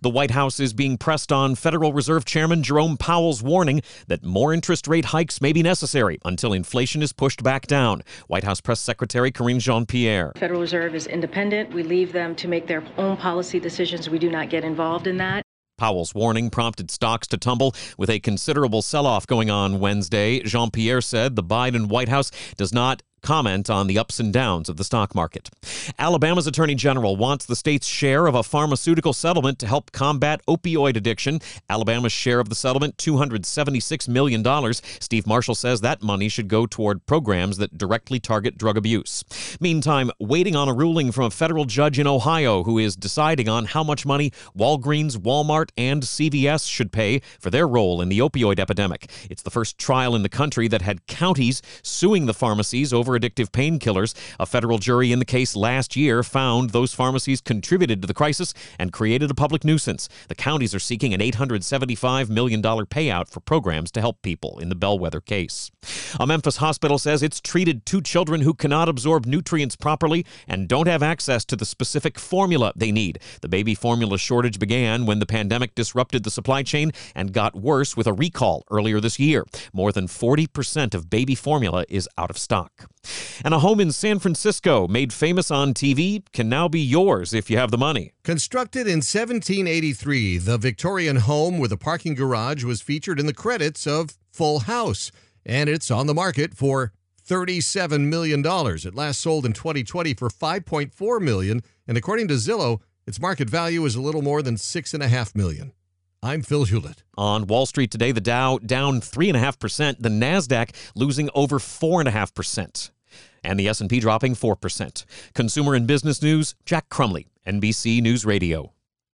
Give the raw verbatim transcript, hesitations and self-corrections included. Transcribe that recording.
The White House is being pressed on Federal Reserve Chairman Jerome Powell's warning that more interest rate hikes may be necessary until inflation is pushed back down. White House Press Secretary Karine Jean-Pierre. The Federal Reserve is independent. We leave them to make their own policy decisions. We do not get involved in that. Powell's warning prompted stocks to tumble, with a considerable sell-off going on Wednesday. Jean-Pierre said the Biden White House does not comment on the ups and downs of the stock market. Alabama's Attorney General wants the state's share of a pharmaceutical settlement to help combat opioid addiction. Alabama's share of the settlement, two hundred seventy-six million dollars. Steve Marshall says that money should go toward programs that directly target drug abuse. Meantime, waiting on a ruling from a federal judge in Ohio who is deciding on how much money Walgreens, Walmart, and C V S should pay for their role in the opioid epidemic. It's the first trial in the country that had counties suing the pharmacies over addictive painkillers. A federal jury in the case last year found those pharmacies contributed to the crisis and created a public nuisance. The counties are seeking an eight hundred seventy-five million dollars payout for programs to help people in the Bellwether case. A Memphis hospital says it's treated two children who cannot absorb nutrients properly and don't have access to the specific formula they need. The baby formula shortage began when the pandemic disrupted the supply chain and got worse with a recall earlier this year. More than forty percent of baby formula is out of stock. And a home in San Francisco made famous on T V can now be yours if you have the money. Constructed in seventeen eighty-three, the Victorian home with a parking garage was featured in the credits of Full House, and it's on the market for thirty-seven million dollars. It last sold in twenty twenty for five point four million dollars, and according to Zillow, its market value is a little more than six point five million dollars. I'm Phil Hewlett. On Wall Street today, the Dow down three point five percent, the NASDAQ losing over four point five percent, and the S and P dropping four percent. Consumer and business news, Jack Crumley, N B C News Radio.